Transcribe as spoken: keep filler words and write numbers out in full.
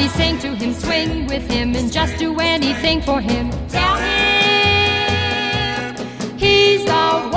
me, sing to him, swing with him, and just do anything for him. Tell him he's the